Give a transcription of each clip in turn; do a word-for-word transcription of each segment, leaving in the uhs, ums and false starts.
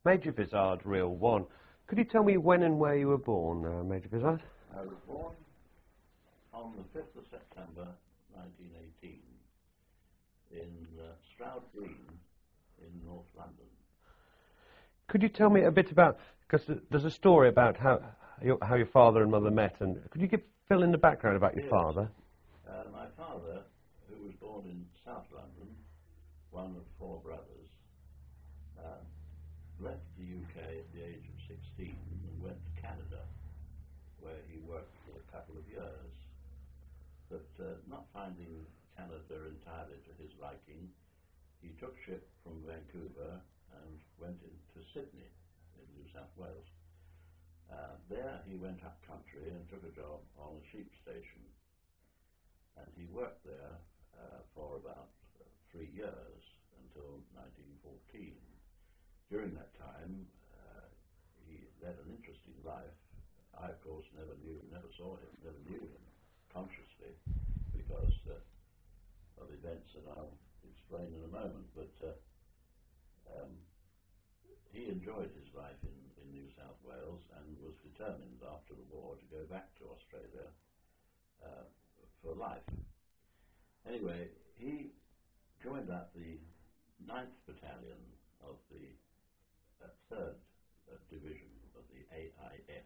Major Vizard, Reel one. Could you tell me when and where you were born, uh, Major Vizard? I was born on the fifth of September nineteen eighteen in uh, Stroud Green in North London. Could you tell me a bit about, because there's a story about how your, how your father and mother met, and could you give, fill in the background about your Yes. father? Uh, my father, who was born in South London, one of four brothers, uh, left the U K at the age of sixteen and went to Canada, where he worked for a couple of years. But uh, not finding Canada entirely to his liking, he took ship from Vancouver and went into Sydney in New South Wales. Uh, there he went up country and took a job on a sheep station. And he worked there uh, for about uh, three years until nineteen fourteen. During that time, uh, he led an interesting life. I, of course, never knew, never saw him, never knew him consciously because uh, of events that I'll explain in a moment. But uh, um, he enjoyed his life in, in New South Wales and was determined after the war to go back to Australia uh, for life. Anyway, he joined up the ninth Battalion of the uh, third uh, Division of the A I F.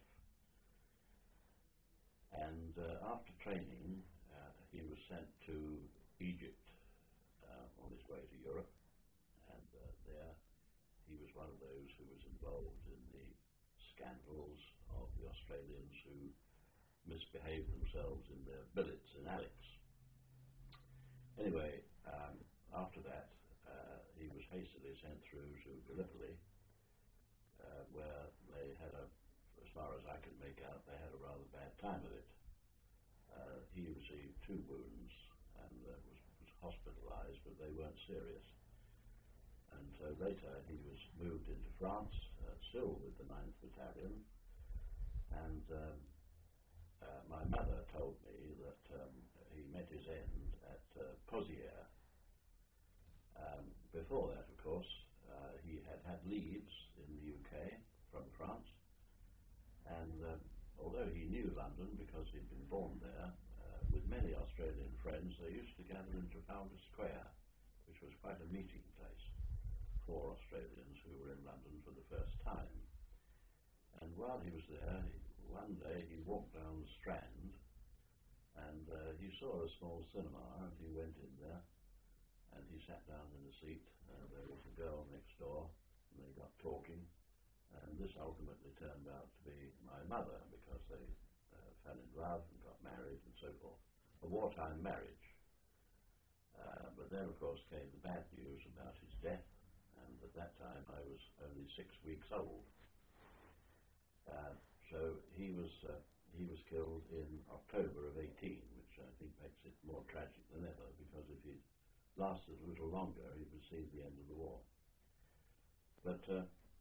And uh, after training, uh, he was sent to Egypt uh, on his way to Europe. And uh, there he was one of those who was involved in the scandals of the Australians who misbehaved themselves in their billets in Alex. Anyway, um, after that, uh, he was hastily sent through to Gallipoli, uh, where they had a, as far as I could make out, they had a rather bad time of it. Uh, he received two wounds and uh, was, was hospitalized, but they weren't serious. And so later he was moved into France, uh, still with the ninth Battalion, and um, uh, my mother told me that um, he met his end at uh, Pozières. Um, before that, of course, uh, he had had leaves in the U K from France, and um, although he knew London because he'd been born there, uh, with many Australian friends, they used to gather in Trafalgar Square, which was quite a meeting place for Australians who were in London for the first time. And while he was there, he, one day he walked down the Strand and uh, he saw a small cinema, and he went in there and he sat down in a seat, and there was a girl next door, and they got talking, and this ultimately turned out to be my mother because they uh, fell in love and got married and so forth. A wartime marriage. Uh, but then, of course, came the bad news about his death, and at that time I was only six weeks old. Uh, so he was uh, he was killed in October of eighteen, which I think makes it more tragic than ever, because if he'd lasted a little longer, he'd received the end of the war. But uh,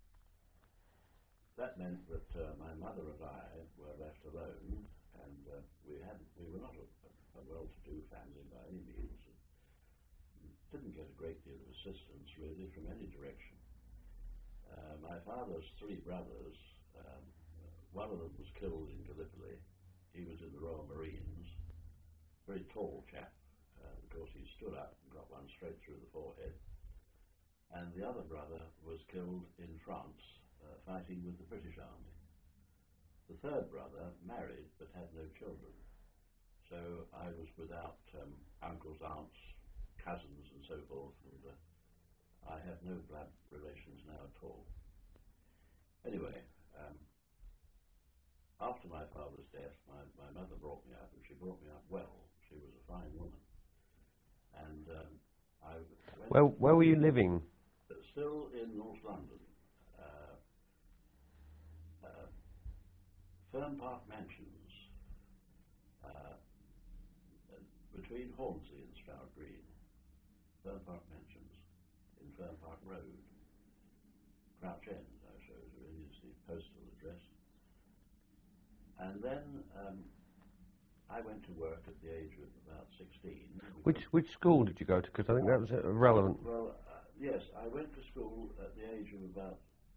that meant that uh, my mother and I were left alone, and uh, we had we were not a, a well-to-do family by any means. And didn't get a great deal of assistance really from any direction. Uh, my father's three brothers, um, one of them was killed in Gallipoli. He was in the Royal Marines, very tall chap. Uh, of course, he stood up and got one straight through the forehead. And the other brother was killed in France, uh, fighting with the British Army. The third brother married but had no children. So I was without um, uncles, aunts, cousins, and so forth, and uh, I have no blood relations now at all. Anyway, um, after my father's death, my, my mother brought me up, and she brought me up well. She was a fine woman. And um, I went... Where, where were you living? Still in North London. Uh, uh, Fern Park Mansions, uh, between Hornsey and Stroud Green. Fern Park Mansions, in Fern Park Road. Crouch End, I showed you, is the postal address. And then um, I went to work at the age of about sixteen. Which which school did you go to? Because I think that was relevant. Well, uh, yes, I went to school at the age of about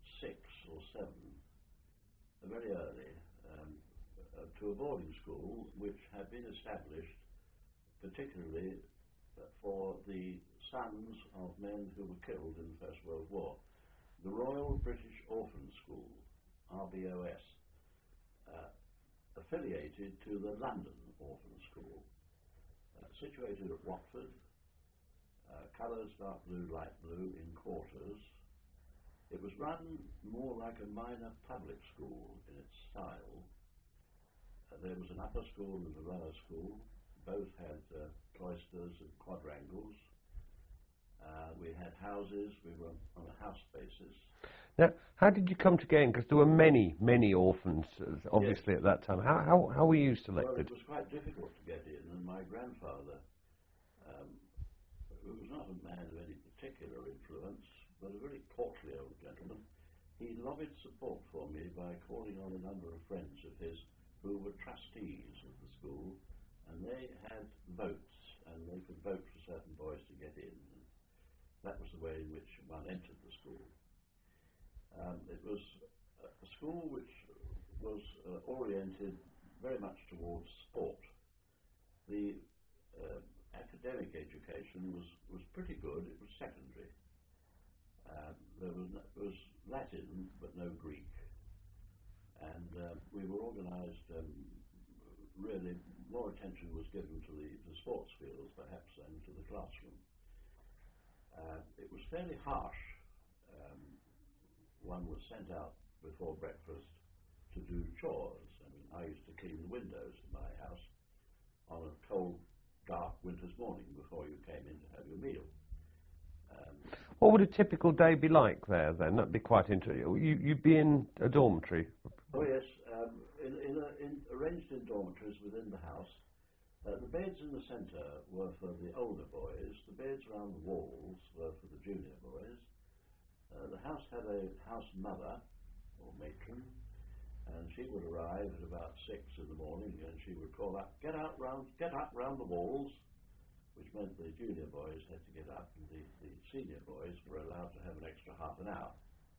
six or seven, very early, um, uh, to a boarding school which had been established particularly uh, for the sons of men who were killed in the First World War. The Royal British Orphan School, R B O S, uh, affiliated to the London Orphan School, uh, situated at Watford, uh, colours dark blue, light blue in quarters. It was run more like a minor public school in its style. Uh, there was an upper school and a lower school. Both had uh, cloisters and quadrangles. Uh, we had houses. We were on a house basis. Now, how did you come to Gain? Because there were many, many orphans, uh, obviously, yes. at that time. How, how, how were you selected? Well, it was quite difficult to get in, and my grandfather, um, who was not a man of any particular influence, but a very portly old gentleman, he lobbied support for me by calling on a number of friends of his who were trustees of the school, and they had votes, and they could vote for certain boys to get in. And that was the way in which one entered the school. Um, it was a school which was uh, oriented very much towards sport. The uh, academic education was, was pretty good. It was secondary. Uh, there was, no, was Latin, but no Greek. And uh, we were organised, um, really, more attention was given to the, the sports fields, perhaps, than to the classroom. Uh, it was fairly harsh. Um, one was sent out before breakfast to do chores. I mean, I used to clean the windows in my house on a cold, dark winter's morning before you came in to have your meal. Um, What would a typical day be like there, then? That'd be quite interesting. You, you'd be in a dormitory. oh, yes, um, in, in a, in, arranged in dormitories within the house. Uh, the beds in the centre were for the older boys. The beds around the walls were for the junior boys. Uh, the house had a house mother, or matron, and she would arrive at about six in the morning, and she would call up, get out round, get up round the walls, which meant the junior boys had to get up, and the, the senior boys were allowed to have an extra half an hour.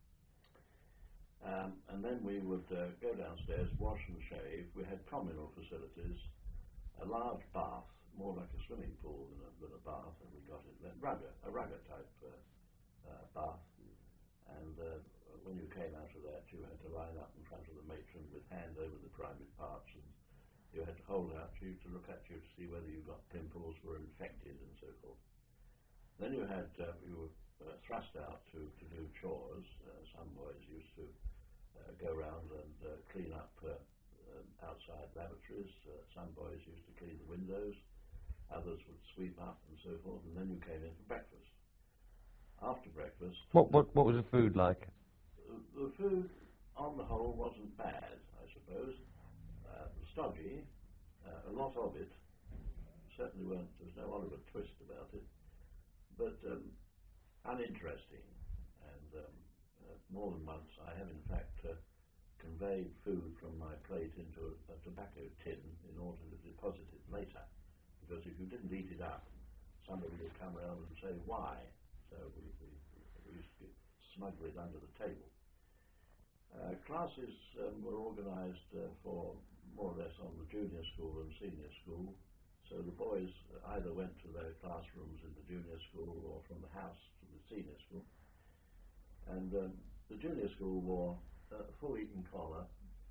Um, and then we would uh, go downstairs, wash and shave. We had communal facilities, a large bath, more like a swimming pool than a, than a bath, and we got it, a rugger, a rugger type uh, uh, bath. And uh, when you came out of that, you had to line up in front of the matron with hand over the private parts, and you had to hold out to you to look at you to see whether you got pimples, were infected, and so forth. Then you had uh, you were uh, thrust out to, to do chores. Uh, some boys used to uh, go around and uh, clean up uh, uh, outside lavatories. Uh, some boys used to clean the windows. Others would sweep up and so forth. And then you came in for breakfast. After breakfast, What, what, what was the food like? the, the food, on the whole, wasn't bad, I suppose. Uh, stodgy, uh, a lot of it. Certainly weren't. There was no Oliver Twist about it. But um, uninteresting, and um, uh, more than once I have in fact uh, conveyed food from my plate into a, a tobacco tin in order to deposit it later, because if you didn't eat it up, somebody would come around and say why. So we, we, we used to smuggle it under the table. Uh, classes um, were organised uh, for more or less on the junior school and senior school. So the boys either went to their classrooms in the junior school or from the house to the senior school. And um, the junior school wore a full Eton collar,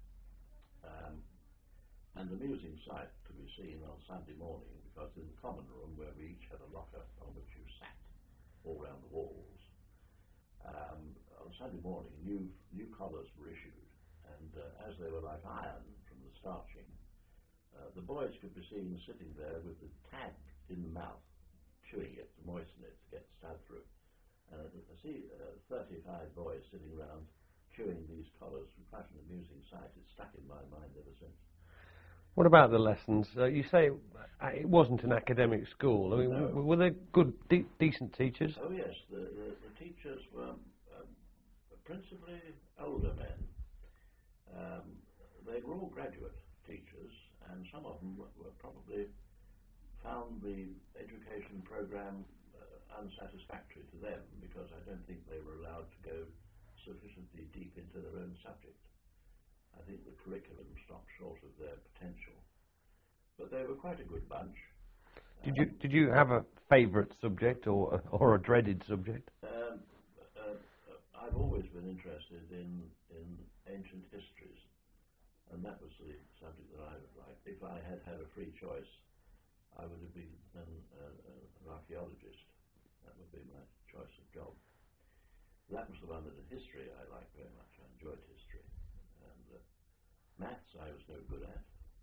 um, and amusing sight to be seen on Sunday morning, because in the common room where we each had a locker on which you sat all round the walls, um, on Sunday morning new, new collars were issued, and uh, as they were like iron from the starching, Uh, the boys could be seen sitting there with the tag in the mouth, chewing it to moisten it to get stud through. And uh, I see uh, thirty-five boys sitting around chewing these collars. Quite an amusing sight. It's stuck in my mind ever since. What about the lessons? Uh, you say it wasn't an academic school. I mean, No. w- were there good, de- decent teachers? Oh yes, the, the, the teachers were um, principally older men. Um, they were all graduate teachers, and some of them were, were probably found the education program uh, unsatisfactory to them, because I don't think they were allowed to go sufficiently deep into their own subject. I think the curriculum stopped short of their potential. But they were quite a good bunch. Did you did you have a favourite subject or or a dreaded subject? Um, uh, uh, I've always been interested in in ancient histories, and that was the subject that I would like. If I had had a free choice, I would have been an, uh, an archaeologist. That would be my choice of job. That was the one that in history I liked very much. I enjoyed history. And uh, maths I was no good at.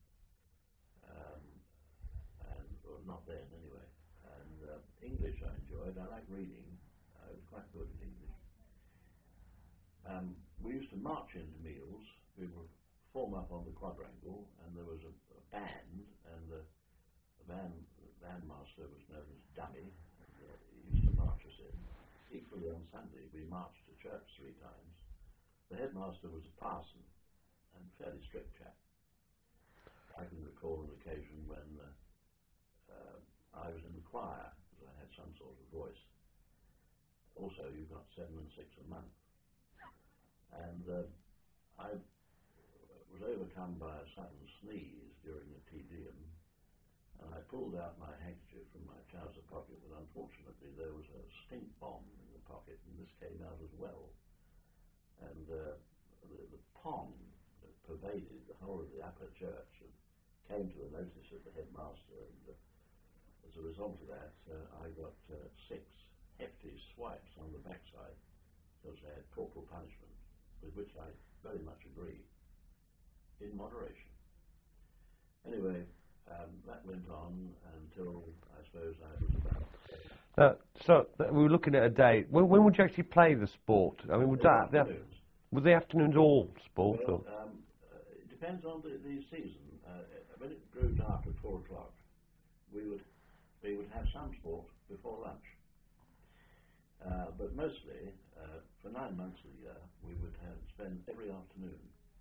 Um, and well, not then anyway. And uh, English I enjoyed. I liked reading. I was quite good at English. Um, we used to march into meals. We would form up on the quadrangle, and there was a, a band, and the, the band the bandmaster was known as Dummy. And, uh, he used to march us in. Equally on Sunday, we marched to church three times. The headmaster was a parson, and fairly strict chap. I can recall an occasion when uh, uh, I was in the choir, because I had some sort of voice. Also, you got seven and six a month. And uh, I was overcome by a sudden sneeze during the Te Deum, and I pulled out my handkerchief from my trouser pocket, but unfortunately there was a stink bomb in the pocket, and this came out as well. And uh, the, the pond that pervaded the whole of the upper church came to the notice of the headmaster, and uh, as a result of that, uh, I got uh, six hefty swipes on the backside, because they had corporal punishment, with which I very much agree, in moderation. Anyway, um, that went on until, I suppose, I was about... Uh, so uh, we were looking at a day. When, when would you actually play the sport? I mean, would that the, were the afternoons all sport? Well, um, uh, it depends on the, the season. Uh, when it grew dark at four o'clock, we would we would have some sport before lunch. Uh, but mostly, uh, for nine months of the year, we would have spend every afternoon,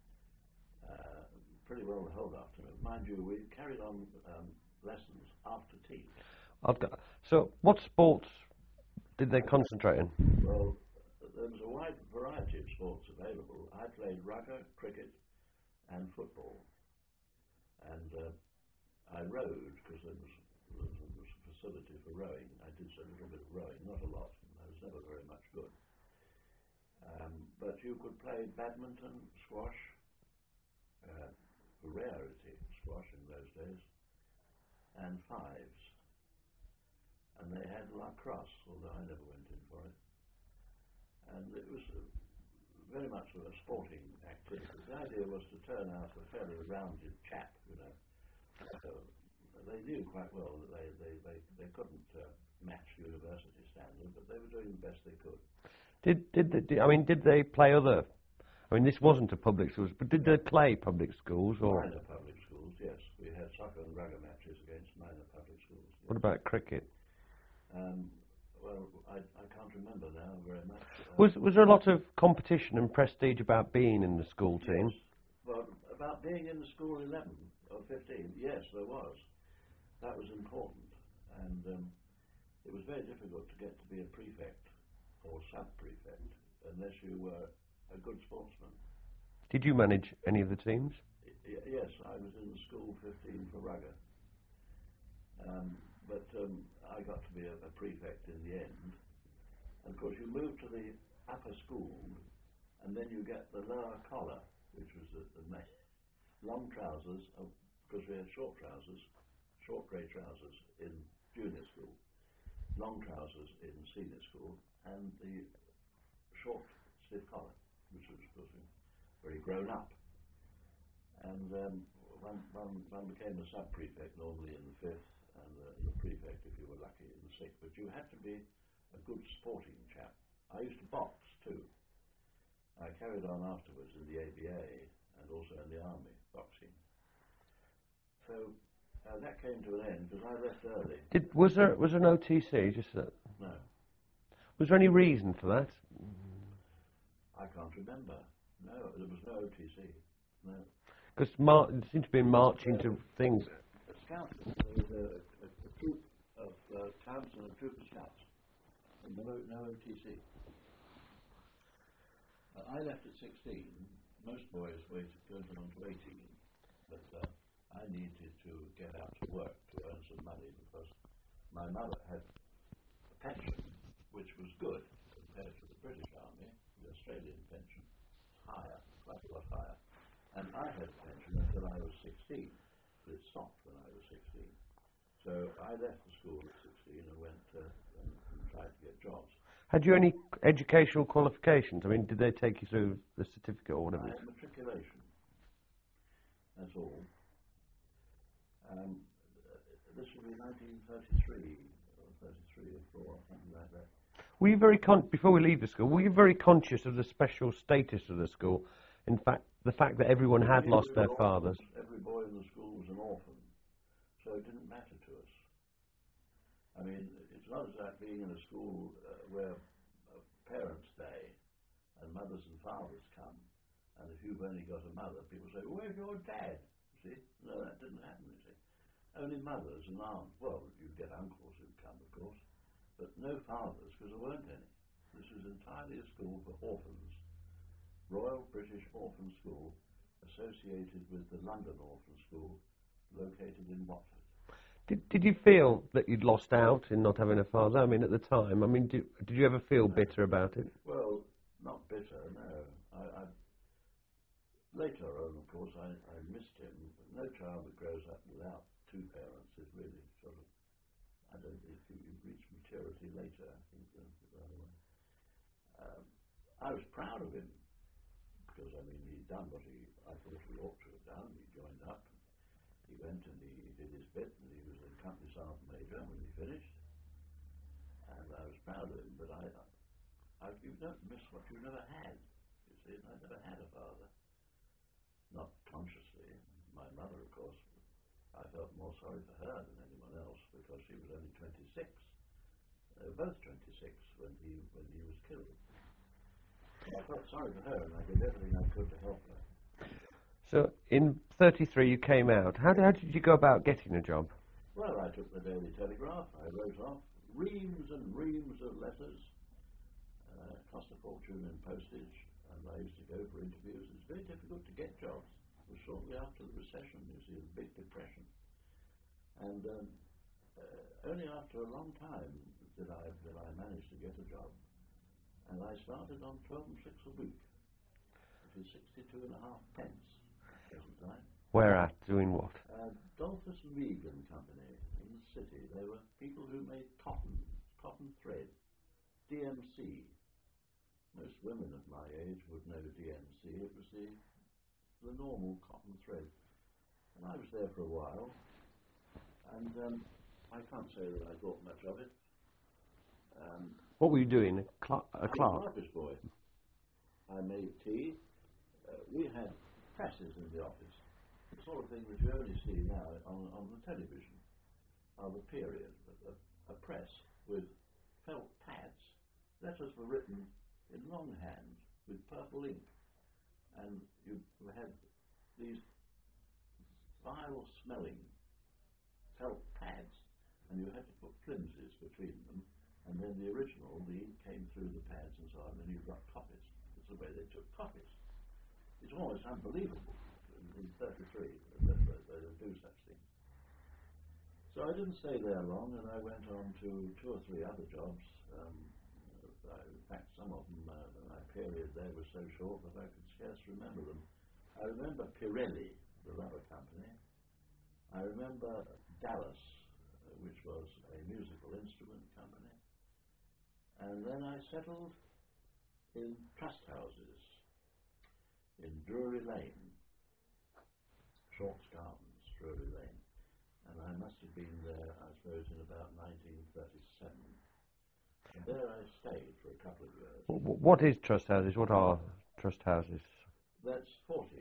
uh, pretty well the whole afternoon. Mind you, we carried on um, lessons after tea. After, so, what sports did they concentrate on? Well, there was a wide variety of sports available. I played rugby, cricket, and football. And uh, I rowed, because there was, there was a facility for rowing. I did a little bit of rowing, not a lot. I was never very much good. Um, but you could play badminton, squash, uh, a rarity, squash in those days, and fives. And they had lacrosse, although I never went in for it. And it was uh, very much of a sporting activity. The idea was to turn out a fairly rounded chap, you know. So they knew quite well that they, they, they, they couldn't uh, match university standard, but they were doing the best they could. Did did they, did, I mean did they play other? I mean this wasn't a public schools, but did they play public schools or minor public schools? Yes, we had soccer and rugby matches against minor public schools. Yes. What about cricket? Um, well, I, I can't remember now very much. Uh, Was was there a lot of competition and prestige about being in the school team? Yes. Well, about being in the school eleven or fifteen, yes, there was. That was important, and um, it was very difficult to get to be a prefect or sub-prefect unless you were a good sportsman. Did you manage any of the teams? Y- yes, I was in the school fifteen for rugby. Um, but um, I got to be a, a prefect in the end. And of course, you move to the upper school, and then you get the lower collar, which was the, the ma- long trousers, because we had short trousers, short grey trousers in junior school, long trousers in senior school, and the short stiff collar, which was, of course, very grown up. And um, one, one, one became a sub-prefect normally in the fifth, and uh, the prefect, if you were lucky, in the sixth. But you had to be a good sporting chap. I used to box too. I carried on afterwards in the A B A and also in the army, boxing. So uh, that came to an end because I left early. Did was there was there an O T C? Just that? No. Was there any reason for that? I can't remember. No, there was no O T C. No. Because mar- it seemed to be marching to things. Scouts. There was a, a, a troop of uh, scouts and a troop of scouts. And no, no O T C. Uh, I left at sixteen. Most boys wait goes on to eighteen, but uh, I needed to get out to work to earn some money because my mother had a pension, which was good compared to the British Army. The Australian pension higher, quite a lot higher, and I had a pension until I was sixteen. But it stopped when I was sixteen. So I left the school at sixteen and went uh, and, and tried to get jobs. Had you any educational qualifications? I mean, did they take you through the certificate or whatever? I had matriculation. That's all. Um, this would be nineteen thirty-three, or thirty-three or four, something like that. Were you very con- before we leave the school? Were you very conscious of the special status of the school? In fact, the fact that everyone had lost their fathers. Every boy in the school was an orphan, so it didn't matter to us. I mean, it's not as like being in a school uh, where uh, parents' day and mothers and fathers come, and if you've only got a mother, people say, "Where's your dad?" You see? No, that didn't happen, you see. Only mothers and aunts. Well, you get uncles who'd come, of course, but no fathers, because there weren't any. This was entirely a school for orphans. Royal British Orphan School, associated with the London Orphan School, located in Watford. Did Did you feel that you'd lost out in not having a father? I mean, at the time. I mean, did Did you ever feel bitter about it? Well, not bitter, no. I, I later on, of course, I, I missed him. No child that grows up without two parents is really sort of. I don't think you, you reach maturity later. I think. Uh, by the way. Um, I was proud of him because I mean he'd done what he I thought he ought to have done. He joined up. He went and he, he did his bit, and he was a company sergeant major when he finished. And I was proud of him, but I, I, you don't miss what you never had. You see, I never had a father. Not consciously. My mother, of course, I felt more sorry for her than anyone else because she was only twenty-six. They were both twenty-six when he when he was killed. I felt sorry for her, and I did everything I could to help her. So, in thirty-three, you came out. How did, how did you go about getting a job? Well, I took the Daily Telegraph. I wrote off reams and reams of letters. Uh, cost a fortune in postage, and I used to go for interviews. It's very difficult to get jobs. It was shortly after the recession, you see, the big depression. And um, uh, only after a long time did I did I manage to get a job. And I started on twelve and six a week, which is sixty-two and a half pence at present time. Where at? Doing what? Uh, Dolphus Regan Company in the city. They were people who made cotton, cotton thread, D M C. Most women of my age would know D M C. It was the the normal cotton thread. And I was there for a while, and um, I can't say that I thought much of it. Um, What were you doing? A, cl- a clerk? I was an office boy. I made tea. Uh, we had presses in the office. The sort of thing that you only see now on, on the television of a period. A, a press with felt pads. Letters were written in longhand with purple ink. And you had these vile-smelling felt pads, and you had to put flimsies between them, and then the original, the ink came through the pads and so on, and you got copies. That's the way they took copies. It's almost unbelievable in, in thirty-three that they, they would do such things. So I didn't stay there long, and I went on to two or three other jobs. Um, I, in fact, some of them, uh, my period there was so short that I could scarce remember them. I remember Pirelli, the rubber company. I remember Dallas, uh, which was a musical instrument company. And then I settled in trust houses in Drury Lane, Shorts Gardens, Drury Lane. And I must have been there, I suppose, in about nineteen thirty-seven. And there I stayed for a couple of years. What is trust houses? What are trust houses? That's forty.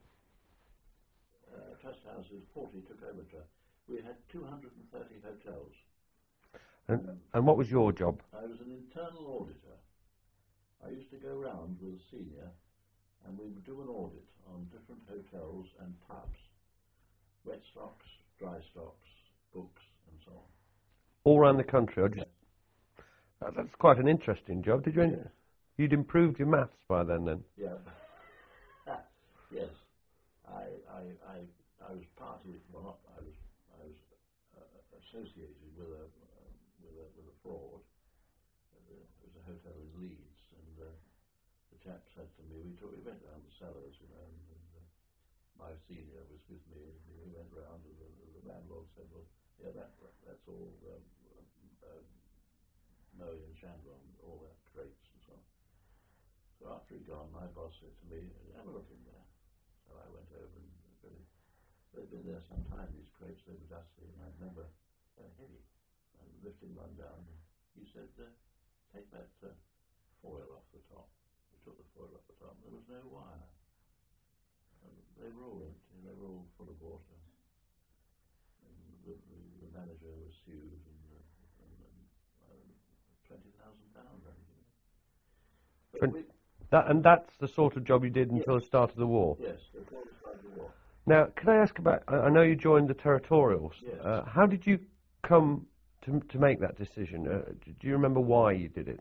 Uh, trust houses, forty took over trust. We had two hundred thirty hotels. And, um, and what was your job? I was an internal auditor. I used to go round with a senior, and we would do an audit on different hotels and pubs. Wet stocks, dry stocks, books, and so on. All around the country? Or just, uh, that's quite an interesting job. Did you, en- Yes. you'd improved your maths by then, then? Yeah. Yes. I, I, I, I was party, well not, I was, I was uh, associated with a, uh, with a, with a fraud. Uh, It was a hotel in Leeds, and uh, the chap said to me, we, took, we went down the cellars, you know, and, and uh, my senior was with me, and we went round, and the, the landlord said, well, yeah, that, that's all um, uh, Moe and Chandler, all that crates and so on. So after he'd gone, my boss said to me, have a look in there. So I went over and really, they'd been there some time, these crates, they were dusty, and I remember they're heavy. And lifting one down, he said, uh, take that uh, foil off the top. We took the foil off the top, and there was no wire. And they were all empty, they were all full of water. And the, the, the manager was sued, and, uh, and, and uh, twenty thousand pounds, I think. But we, That, and that's the sort of job you did until the start of the war? yes, before the start of the war. Now, can I ask about, I I know you joined the Territorials. Yes. Uh, how did you come to, to make that decision? Uh, do you remember why you did it?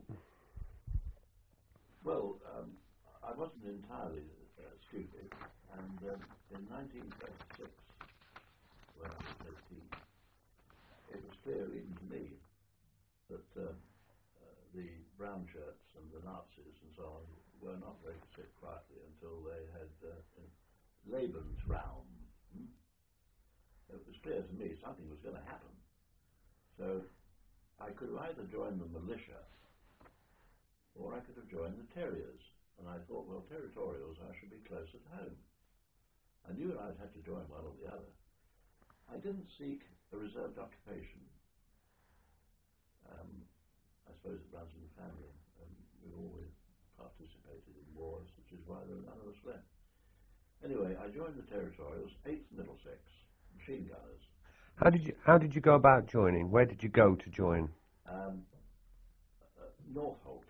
Well, um, I wasn't entirely uh, stupid, and um, in nineteen thirty-six, when I was eighteen, it was clear even to me that uh, uh, the brown shirts and the Nazis and so on were not going to sit quietly until they had uh, Lebensraum. Hmm? It was clear to me something was going to happen. So I could have either joined the militia or I could have joined the Terriers. And I thought, well, Territorials, I should be close at home. I knew I'd have to join one or the other. I didn't seek a reserved occupation. Um, I suppose it runs in the family. Um, we always participated in wars, which is why there are none of us left. Anyway, I joined the Territorials, eighth Middlesex, machine gunners. How did you How did you go about joining? Where did you go to join? Um, uh, Northolt,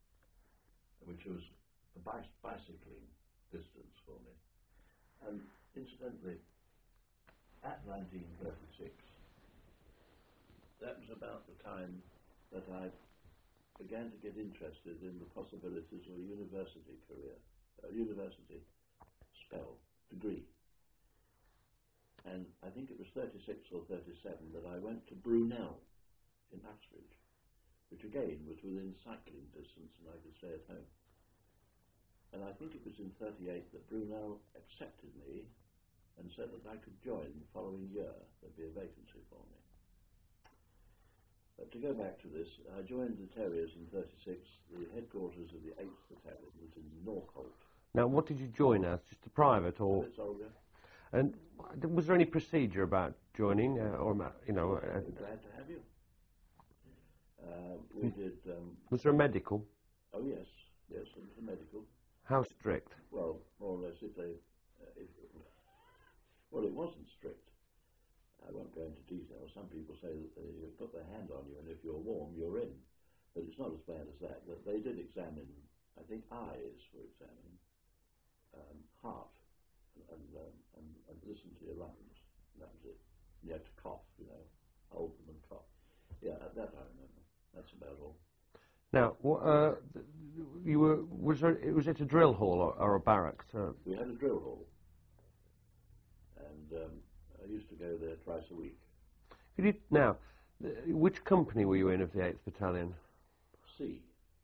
which was a bicy bicycling distance for me. And incidentally, at nineteen thirty-six, that was about the time that I began to get interested in the possibilities of a university career, a university spell, degree. And I think it was thirty-six or thirty-seven that I went to Brunel in Uxbridge, which again was within cycling distance and I could stay at home. And I think it was in thirty-eight that Brunel accepted me and said that I could join the following year. There'd be a vacancy for me. But to go back to this, I joined the Terriers in thirty-six. The headquarters of the eighth Battalion was in Northolt. Now, what did you join as? Just a private, or? Private soldier. And was there any procedure about joining, uh, or you know? Uh, Glad to have you. Uh, we did. Um, was there a medical? oh yes, yes, it was a medical. How strict? Well, more or less, if they, uh, if, well, it wasn't strict. I won't go into detail. Some people say that they put their hand on you, and if you're warm, you're in. But it's not as bad as that. But they did examine, I think, eyes were examined, um, heart, and, and, um, and, and listen to your lungs. And that was it. You had to cough, you know, hold them and cough. Yeah, that I remember. That's about all. Now, uh, you were was there, was it a drill hall or, or a barracks? Uh, We had a drill hall, and um, I used to go there twice a week. could you, now, which company were you in of the eighth Battalion? C.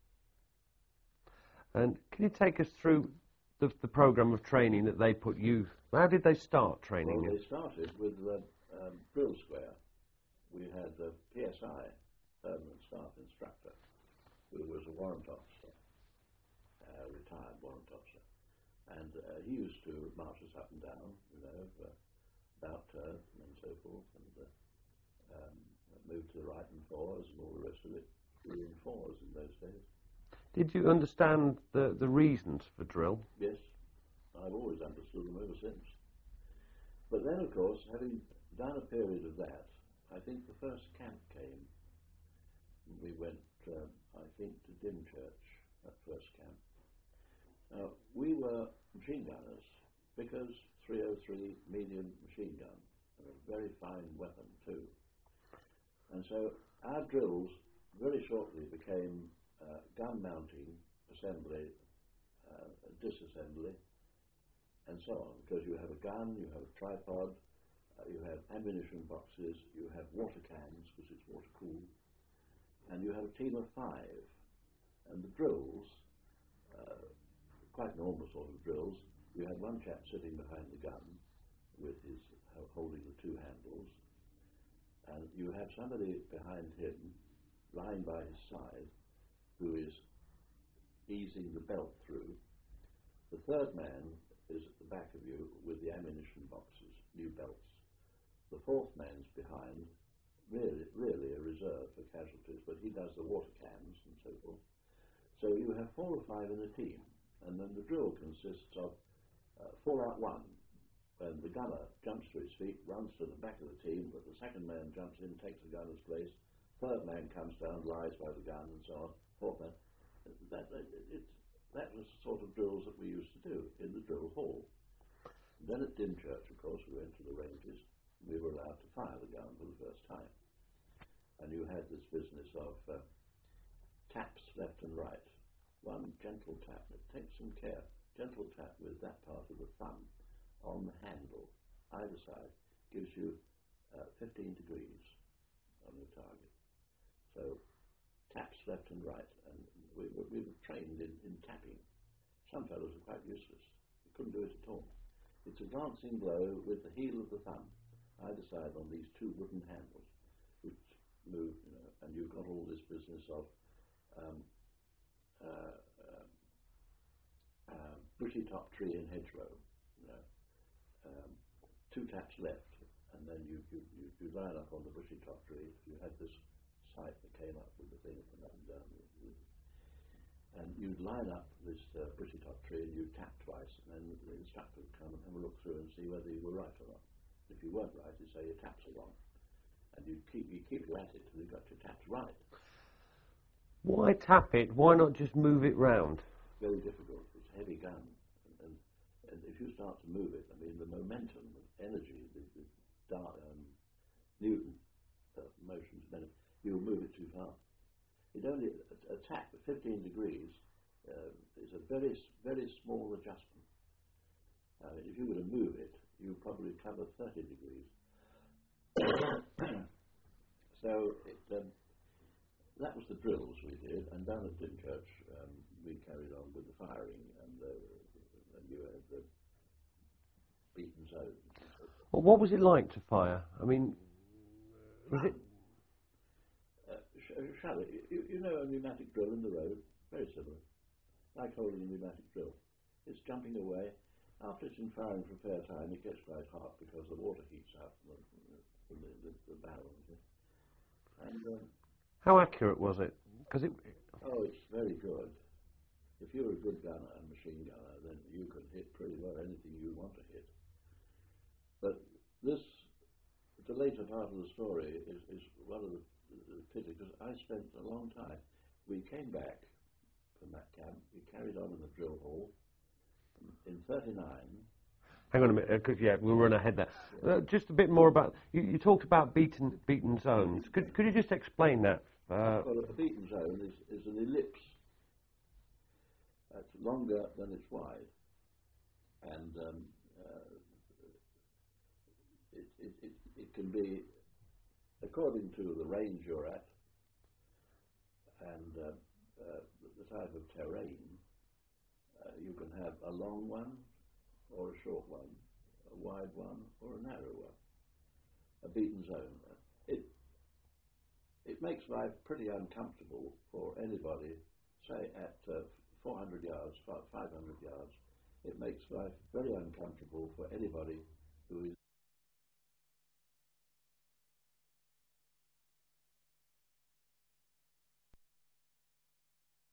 And can you take us through the, the program of training that they put you? How did they start training Well, you? they started with the um, drill square. We had the P S I, permanent staff instructor, who was a warrant officer, uh, retired warrant officer. And uh, he used to march us up and down, you know, uh, about turn and so forth, and uh, um, move to the right and fours and all the rest of it. We were in fours in those days. Did you understand the, the reasons for drill? Yes, I've always understood them ever since. But then, of course, having done a period of that, I think the first camp came. We went, uh, I think, to Dymchurch, that first camp. Now, we were machine gunners, because three oh three medium machine gun, and a very fine weapon too. And so our drills very shortly became uh, gun mounting assembly, uh, disassembly, and so on, because you have a gun, you have a tripod, uh, you have ammunition boxes, you have water cans, because it's water cooled, and you have a team of five. And the drills, uh, quite normal sort of drills, you had one chap sitting behind the gun with his uh, holding the two handles, and you have somebody behind him lying by his side who is easing the belt through. The third man is at the back of you with the ammunition boxes, new belts. The fourth man's behind, really, really a reserve for casualties, but he does the water cans and so forth. So you have four or five in a team, and then the drill consists of uh, fallout one, when the gunner jumps to his feet, runs to the back of the team, but the second man jumps in, takes the gunner's place, third man comes down, lies by the gun, and so on, fourth man. That, that, it, that was the sort of drills that we used to do in the drill hall. And then at Dymchurch, of course, we went to the ranges. We were allowed to fire the gun for the first time. And you had this business of uh, taps left and right. One gentle tap, take some care, gentle tap with that part of the thumb on the handle, either side, gives you uh, fifteen degrees on your target. So taps left and right, and we were, we were trained in, in tapping. Some fellows are quite useless. They couldn't do it at all. It's a glancing blow with the heel of the thumb, either side on these two wooden handles, which move, you know, and you've got all this business of um, uh, uh, uh, bushy top tree and hedgerow, you know, um, two taps left, and then you, you, you, you line up on the bushy top tree. You had this sight that came up with the thing from up and down. And you'd line up this uh, bushy top tree and you'd tap twice, and then the instructor would come and have a look through and see whether you were right or not. If you weren't right, he'd say your taps are wrong. And you'd keep, you keep at it till you got your taps right. Why tap it? Why not just move it round? Very difficult. It's a heavy gun. And, and, and if you start to move it, I mean, the momentum, the energy, the, the dark, um, Newton uh, motion's benefit, you'll move it too far. It only, a, a tap at fifteen degrees uh, is a very, very small adjustment. Uh, if you were to move it, you would probably cover thirty degrees. So it, um, that was the drills we did, and down at Dymchurch um, we carried on with the firing, and, uh, and you had the beaten zones. Well, what was it like to fire? I mean, was it... Uh, sh- shall it? You, you know a pneumatic drill in the road? Very similar. Like holding a pneumatic drill. It's jumping away. After it's been firing for a fair time, it gets quite hot because the water heats up from the, from the, the, the barrel. And, um, how accurate was it? Because it... oh, it's very good. If you're a good gunner, a machine gunner, then you can hit pretty well anything you want to hit. But this, the later part of the story is, is one of the pity, because I spent a long time. We came back from that camp. We carried on in the drill hall. In thirty-nine. Hang on a minute, because yeah, we'll run ahead there. Yeah. Uh, just a bit more about. You, you talked about beaten beaten zones. Could could you just explain that? Uh, well, a beaten zone is, is an ellipse. It's longer than it's wide, and um, uh, it, it it it can be, according to the range you're at and uh, uh, the type of terrain, uh, you can have a long one or a short one, a wide one or a narrow one, a beaten zone. It, it makes life pretty uncomfortable for anybody, say at uh, four hundred yards, five hundred yards. It makes life very uncomfortable for anybody who is